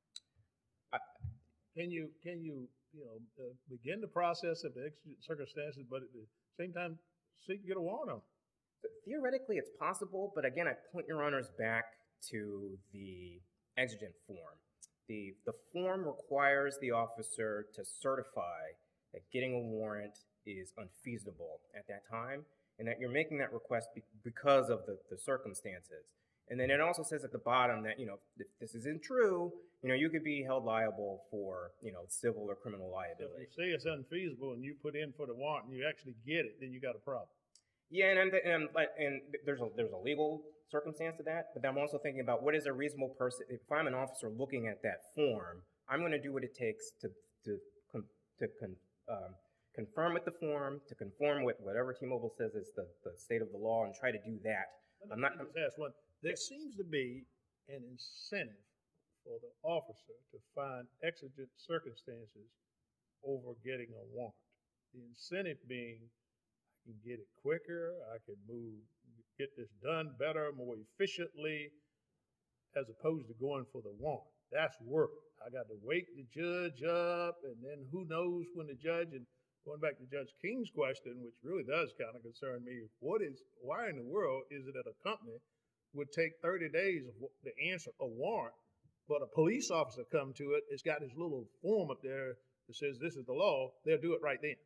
I- Can you, can you, you know, uh, begin the process of the exigent circumstances, but at the same time seek to get a warrant on? Theoretically, it's possible, but again, I point your honors back to the exigent form. The, the form requires the officer to certify that getting a warrant is unfeasible at that time, and that you're making that request be- because of the, the circumstances. And then it also says at the bottom that, you know, if this isn't true, you know, you could be held liable for, you know, civil or criminal If liability. you say it's unfeasible and you put in for the warrant and you actually get it, then you got a problem. Yeah, and I'm, th- and, I'm, like- and there's a there's a legal circumstance to that, but I'm also thinking about what is a reasonable person. If I'm an officer looking at that form, I'm going to do what it takes to to con, to con, um, confirm with the form, to conform with whatever T-Mobile says is the, the state of the law, and try to do that. Let me I'm not. just ask one. There seems to be an incentive for the officer to find exigent circumstances over getting a warrant. The incentive being, I can get it quicker, I can move, get this done better, more efficiently, as opposed to going for the warrant. That's work. I got to wake the judge up, and then who knows when the judge, and going back to Judge King's question, which really does kind of concern me, what is, why in the world is it that a company would take thirty days to answer a warrant, but a police officer come to it, it's got this little form up there that says this is the law, they'll do it right then.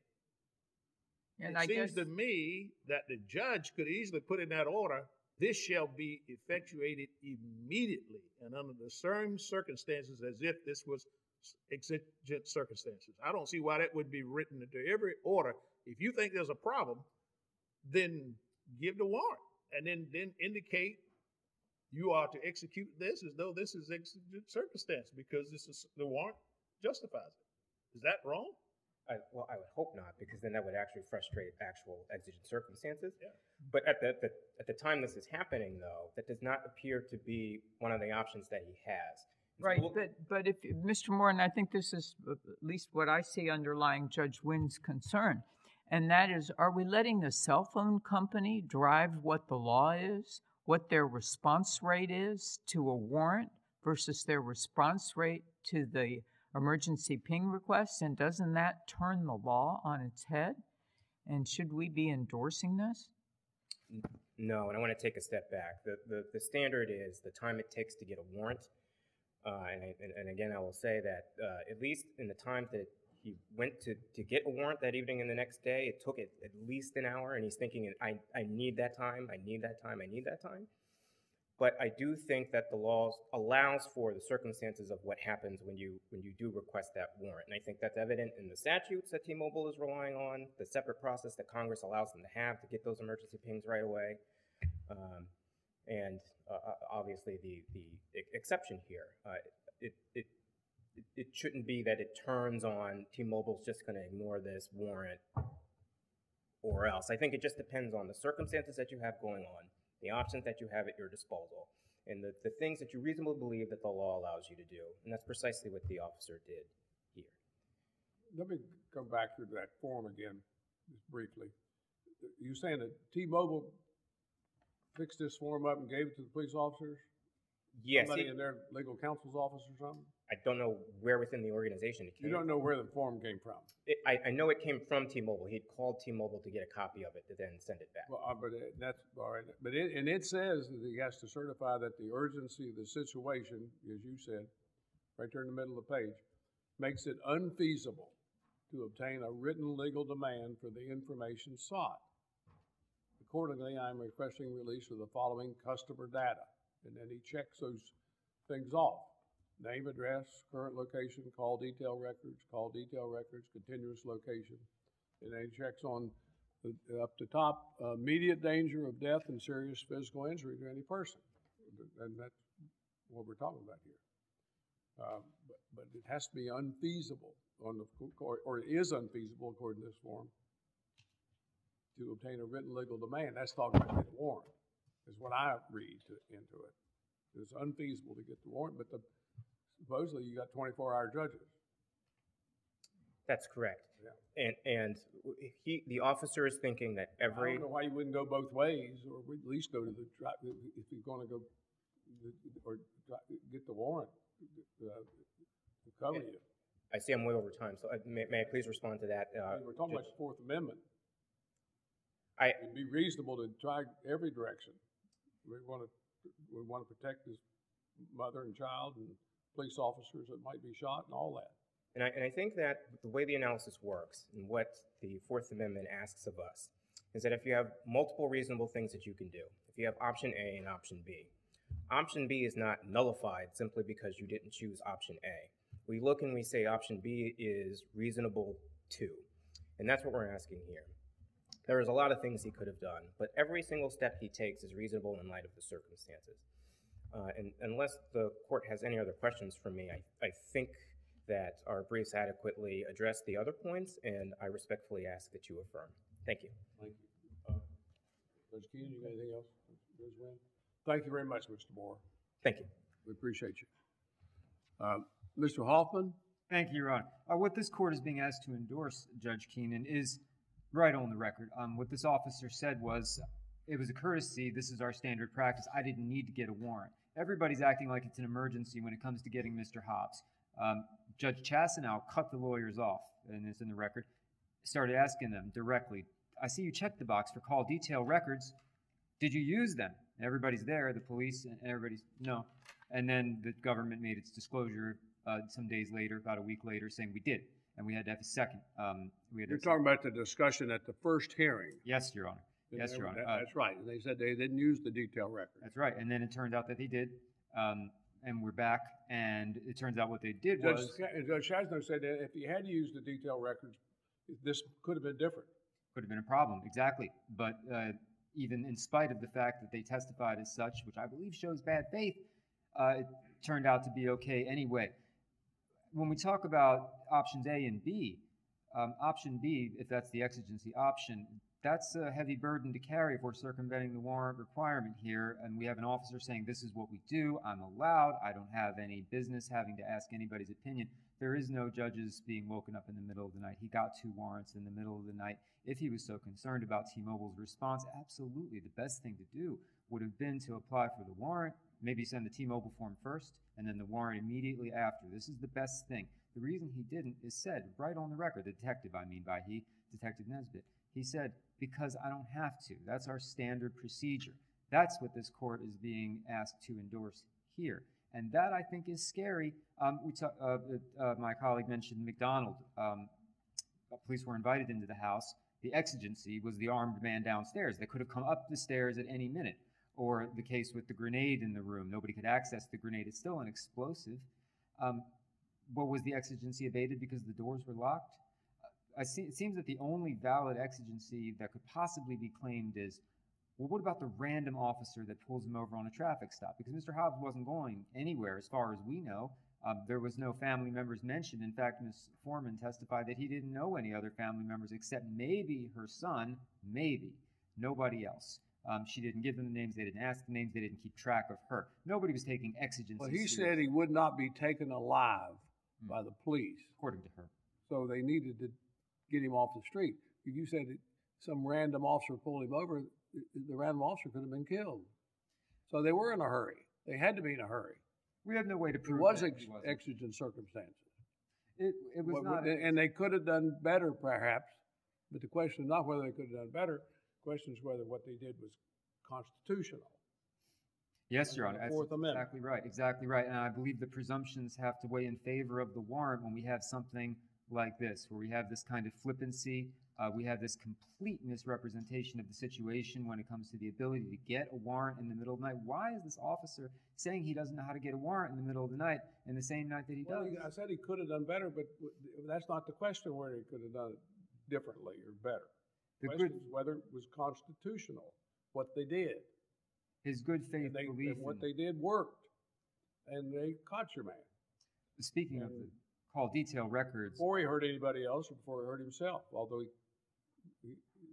And It I seems guess, to me that the judge could easily put in that order, this shall be effectuated immediately and under the same circumstances as if this was exigent circumstances. I don't see why that would be written into every order. If you think there's a problem, then give the warrant and then, then indicate you are to execute this as though this is exigent circumstance because this is the warrant justifies it. Is that wrong? I, well, I would hope not, because then that would actually frustrate actual exigent circumstances. Yeah. But at the, the at the time this is happening, though, that does not appear to be one of the options that he has. So right, look- but, but if, Mister Moore, and I think this is at least what I see underlying Judge Wynn's concern, and that is, are we letting the cell phone company drive what the law is, what their response rate is to a warrant versus their response rate to the emergency ping request? And doesn't that turn the law on its head? And should we be endorsing this? No, and I want to take a step back. The, the, the standard is the time it takes to get a warrant. Uh, and, I- and, and again, I will say that uh, at least in the time that he went to, to get a warrant that evening and the next day, it took it at least an hour, and he's thinking, I, I need that time, I need that time, I need that time. But I do think that the law allows for the circumstances of what happens when you when you do request that warrant. And I think that's evident in the statutes that T-Mobile is relying on, the separate process that Congress allows them to have to get those emergency pings right away. Um, and uh, uh, obviously the, the e- exception here. Uh, it, it, it, it shouldn't be that it turns on T-Mobile's just going to ignore this warrant or else. I think it just depends on the circumstances that you have going on, the options that you have at your disposal, and the, the things that you reasonably believe that the law allows you to do. And that's precisely what the officer did here. Let me go back to that form again, just briefly. You saying that T-Mobile fixed this form up and gave it to the police officers? Yes, Somebody he- in their legal counsel's office or something? I don't know where within the organization it came You don't know where the form came from? It, I, I know it came from T-Mobile. He had called T-Mobile to get a copy of it to then send it back. Well, uh, but it- that's, all right, but it, and it says that he has to certify that the urgency of the situation, as you said, right there in the middle of the page, makes it unfeasible to obtain a written legal demand for the information sought. Accordingly, I am requesting release of the following customer data. And then he checks those things off. Name, address, current location, call detail records, call detail records, continuous location. And then he checks on the, up the top, uh, immediate danger of death and serious physical injury to any person. And that's what we're talking about here. Uh, but, but it has to be unfeasible on the, or, or it is unfeasible according to this form to obtain a written legal demand. That's talking about the warrant, is what I read to, into it. It's unfeasible to get the warrant, but the, supposedly you got twenty-four hour judges. That's correct. Yeah. And and he, the officer is thinking that I every, don't know why you wouldn't go both ways, or at least go to the, dri- if you're gonna go, or dri- get the warrant, uh, to cover you. I see I'm way over time, so I, may, may I please respond to that? I Uh, mean, we're talking about Judge? the Fourth Amendment. I, It'd be reasonable to try every direction. We wanna, we wanna protect his mother and child and police officers that might be shot and all that. and I, and I think that the way the analysis works and what the Fourth Amendment asks of us is that if you have multiple reasonable things that you can do, if you have option A and option B, option B is not nullified simply because you didn't choose option A. We look and we say option B is reasonable too, and that's what we're asking here. There is a lot of things he could have done, but every single step he takes is reasonable in light of the circumstances. Uh, and unless the court has any other questions for me, I, I think that our briefs adequately address the other points, and I respectfully ask that you affirm. Thank you. Thank you. Uh, Judge Keenan, you got anything else? Judge Wynn? Thank you very much, Mister Moore. Thank you. We appreciate you. Uh, Mister Hoffman? Thank you, Your Honor. Uh, what this court is being asked to endorse, Judge Keenan, is right on the record. Um, what this officer said was, it was a courtesy. This is our standard practice. I didn't need to get a warrant. Everybody's acting like it's an emergency when it comes to getting Mister Hobbs. Um, Judge Chassanow cut the lawyers off, and it's in the record, started asking them directly, I see you checked the box for call detail records. Did you use them? And everybody's there, the police, and everybody's, no. And then the government made its disclosure uh, some days later, about a week later, saying we did. And we had to have a second. Um, we had to You're have a talking about the discussion at the first hearing. Yes, Your Honor. Yes, Your Honor. That- Uh, That's right. And they said they didn't use the detail record. That's right. And then it turned out that they did. Um, and we're back. And it turns out what they did Judge, was, Ca- Judge Chasno said that if he had used the detail records, this could have been different. could have been a problem, exactly. But uh, even in spite of the fact that they testified as such, which I believe shows bad faith, uh, it turned out to be okay anyway. When we talk about options A and B, um, option B, if that's the exigency option, that's a heavy burden to carry if we're circumventing the warrant requirement here, and we have an officer saying, this is what we do, I'm allowed, I don't have any business having to ask anybody's opinion. There is no judges being woken up in the middle of the night. He got two warrants in the middle of the night. If he was so concerned about T-Mobile's response, absolutely, the best thing to do would have been to apply for the warrant, maybe send the T-Mobile form first, and then the warrant immediately after. This is the best thing. The reason he didn't is said right on the record, the detective, I mean by he, Detective Nesbitt. He said, because I don't have to. That's our standard procedure. That's what this court is being asked to endorse here. And that, I think, is scary. Um, we talk, uh, uh, my colleague mentioned McDonald. Um, police were invited into the house. The exigency was the armed man downstairs. They could have come up the stairs at any minute. Or the case with the grenade in the room. Nobody could access the grenade. It's still an explosive. Um, what was the exigency evaded because the doors were locked? I see, it seems that the only valid exigency that could possibly be claimed is Well, what about the random officer that pulls him over on a traffic stop? Because Mister Hobbs wasn't going anywhere as far as we know. Um, there was no family members mentioned. In fact, Miz Foreman testified that he didn't know any other family members except maybe her son, maybe. Nobody else. Um, she didn't give them the names. They didn't ask the names. They didn't keep track of her. Nobody was taking exigencies. Well, he said seriously, he would not be taken alive by the police, according to her. so they needed to get him off the street. If you said that some random officer pulled him over, the, the random officer could have been killed. So they were in a hurry. They had to be in a hurry. We have no way to It prove was that ex- he wasn't. exigent circumstances. It, it was Well, not. and and they could have done better, perhaps, but the question is not whether they could have done better. The question is whether what they did was constitutional. Yes, Your under Honor. the That's Fourth Amendment. exactly right. Exactly right. And I believe the presumptions have to weigh in favor of the warrant when we have something like this, where we have this kind of flippancy. Uh, we have this complete misrepresentation of the situation when it comes to the ability to get a warrant in the middle of the night. Why is this officer saying he doesn't know how to get a warrant in the middle of the night and the same night that he Well, does? he- I said he could have done better, but w- that's not the question whether he could have done it differently or better. The The question good, is whether it was constitutional, what they did. his good faith And, they, belief. and what in- they did worked. And they caught your man speaking of the call detail records, before he hurt anybody else or before he hurt himself, although he, he,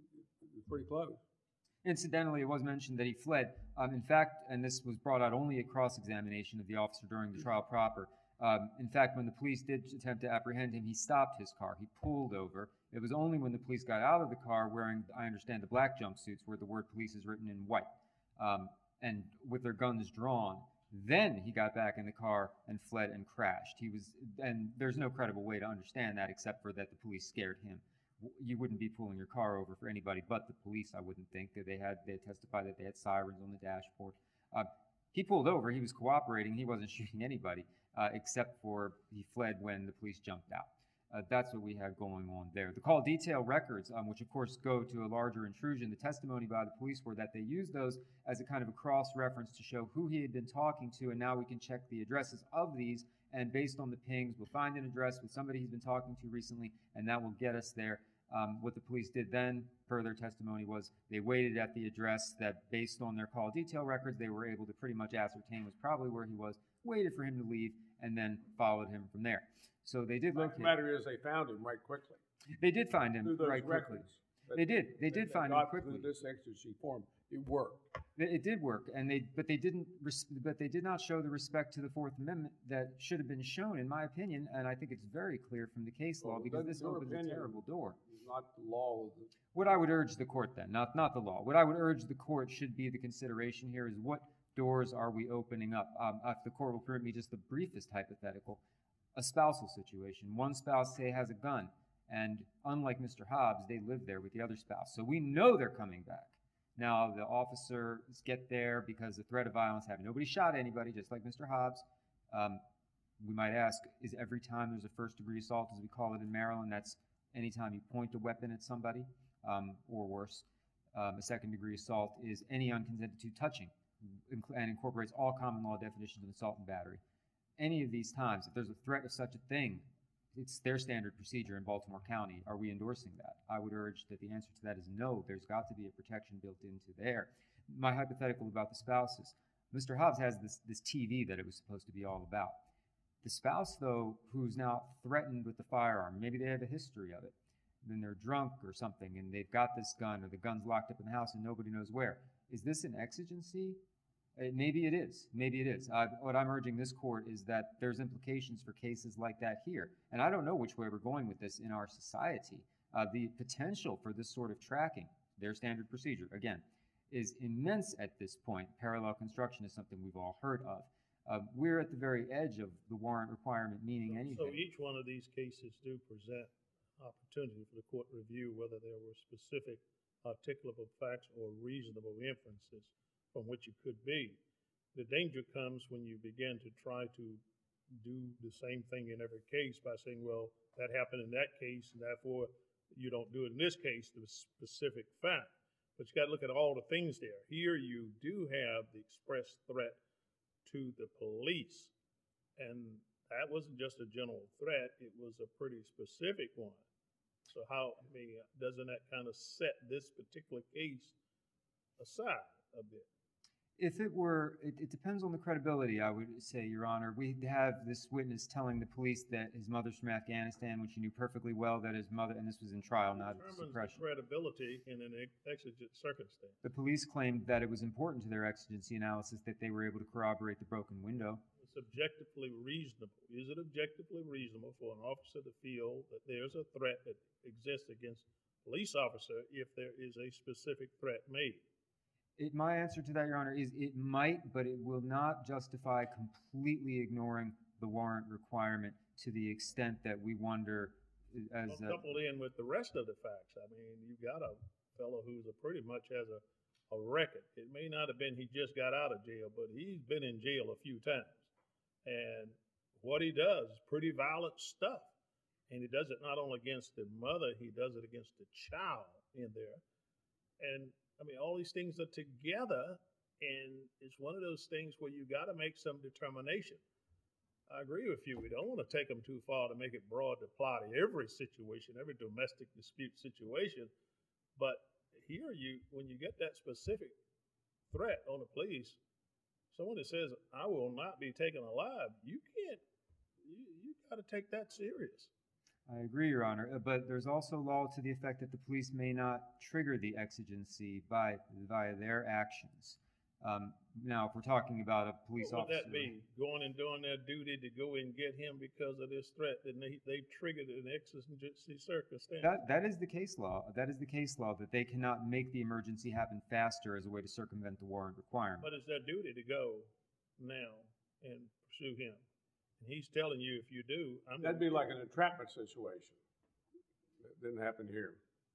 he was pretty close. incidentally, it was mentioned that he fled. Um, in fact, and this was brought out only at cross-examination of the officer during the trial proper. Um, in fact, when the police did attempt to apprehend him, he stopped his car. He pulled over. It was only when the police got out of the car wearing, I understand, the black jumpsuits where the word police is written in white, um, and with their guns drawn. Then he got back in the car and fled and crashed. He was, and there's no credible way to understand that except for that the police scared him. You wouldn't be pulling your car over for anybody but the police, I wouldn't think. They had they had testified that they had sirens on the dashboard. Uh, he pulled over. He was cooperating. He wasn't shooting anybody, uh, except for he fled when the police jumped out. Uh, that's what we have going on there. The call detail records, um, which of course go to a larger intrusion, the testimony by the police were that they used those as a kind of a cross-reference to show who he had been talking to, and now we can check the addresses of these, and based on the pings, we'll find an address with somebody he's been talking to recently, and that will get us there. Um, what the police did then, per their testimony, was they waited at the address that, based on their call detail records, they were able to pretty much ascertain was probably where he was, waited for him to leave, and then followed him from there. So they did The locate. matter is, they found him right quickly. They did find him Through those right quickly. records. that They did. They did find him got quickly. Through this ecstasy form, it worked. It, it did work, and they but they didn't res- but they did not show the respect to the Fourth Amendment that should have been shown, in my opinion. And I think it's very clear from the case law Well, because then this your opens a opinion terrible door. It's not the law of the What I would urge the court then, not not the law, what I would urge the court should be the consideration here is what doors are we opening up? Um, if the court will permit me just the briefest hypothetical, a spousal situation. One spouse, say, has a gun, and unlike Mister Hobbs, they live there with the other spouse. So we know they're coming back. Now, the officers get there because the threat of violence happened. Nobody shot anybody, just like Mister Hobbs. Um, we might ask, is every time there's a first-degree assault, as we call it in Maryland, that's anytime you point a weapon at somebody, um, or worse. Um, a second-degree assault is any unconsented to touching inc- and incorporates all common law definitions of assault and battery. Any of these times, if there's a threat of such a thing, it's their standard procedure in Baltimore County. Are we endorsing that? I would urge that the answer to that is no. There's got to be a protection built into there. My hypothetical about the spouses. Mister Hobbs has this, this T V that it was supposed to be all about. The spouse, though, who's now threatened with the firearm, maybe they have a history of it, then they're drunk or something, and they've got this gun, or the gun's locked up in the house and nobody knows where. Is this an exigency? Uh, maybe it is. Maybe it is. Uh, what I'm urging this court is that there's implications for cases like that here. And I don't know which way we're going with this in our society. Uh, the potential for this sort of tracking, their standard procedure, again, is immense at this point. Parallel construction is something we've all heard of. Uh, we're at the very edge of the warrant requirement meaning anything. So each one of these cases do present opportunity for the court to review whether there were specific articulable facts or reasonable inferences from which it could be. The danger comes when you begin to try to do the same thing in every case by saying, well, that happened in that case, and therefore you don't do it in this case, the specific fact. But you got to look at all the things there. Here you do have the express threat to the police, and that wasn't just a general threat, it was a pretty specific one. So how, I mean, doesn't that kind of set this particular case aside a bit. If it were, it, it depends on the credibility, I would say, Your Honor. We have this witness telling the police that his mother's from Afghanistan, when she knew perfectly well that his mother, and this was in trial, not Determines the suppression. credibility in an ex- exigent circumstance. The police claimed that it was important to their exigency analysis that they were able to corroborate the broken window. It's objectively reasonable. Is it objectively reasonable for an officer to feel that there's a threat that exists against a police officer if there is a specific threat made? It, my answer to that, Your Honor, is it might, but it will not justify completely ignoring the warrant requirement to the extent that we wonder as Well, a, coupled in with the rest of the facts. I mean, you've got a fellow who's a pretty much has a, a record. It may not have been he just got out of jail, but he's been in jail a few times. And what he does is pretty violent stuff. And he does it not only against the mother, he does it against the child in there. And I mean, all these things are together, and it's one of those things where you got to make some determination. I agree with you. We don't want to take them too far to make it broad to apply to every situation, every domestic dispute situation. But here, you when you get that specific threat on the police, someone that says, "I will not be taken alive," you can't. You you got to take that serious. I agree, Your Honor, uh, but there's also law to the effect that the police may not trigger the exigency by via their actions. Um, now, if we're talking about a police What would officer, that be? Going and doing their duty to go and get him because of this threat, then they they've triggered an exigency circumstance. that that is the case law. That is the case law that they cannot make the emergency happen faster as a way to circumvent the warrant requirement. But it's their duty to go now and pursue him. And he's telling you, if you do, I'm. That'd be like an entrapment situation. That didn't happen here.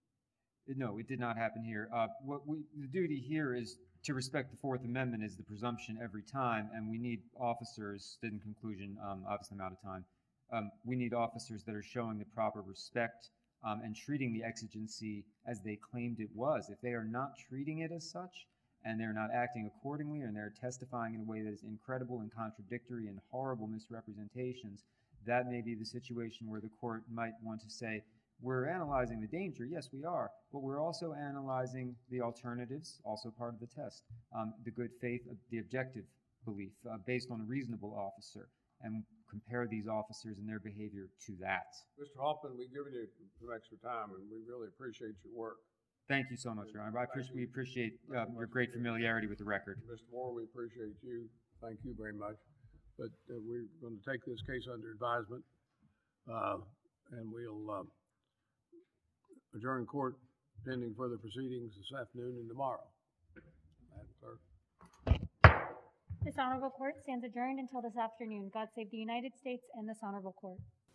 No, it did not happen here. Uh, what we, the duty here is to respect the Fourth Amendment is the presumption every time, and we need officers, in conclusion, um, obviously I'm out of time, um, we need officers that are showing the proper respect um, and treating the exigency as they claimed it was. If they are not treating it as such, and they're not acting accordingly, and they're testifying in a way that is incredible and contradictory and horrible misrepresentations, that may be the situation where the court might want to say, we're analyzing the danger, yes we are, but we're also analyzing the alternatives, also part of the test, um, the good faith, the objective belief uh, based on a reasonable officer, and compare these officers and their behavior to that. Mister Hoffman, we've given you some extra time, and we really appreciate your work. Thank you so much, Your Honor. I appreciate, we appreciate uh, your great familiarity with the record. Mister Moore, we appreciate you. Thank you very much. But uh, we're going to take this case under advisement, uh, and we'll uh, adjourn court pending further proceedings this afternoon and tomorrow. Madam Clerk. This honorable court stands adjourned until this afternoon. God save the United States and this honorable court.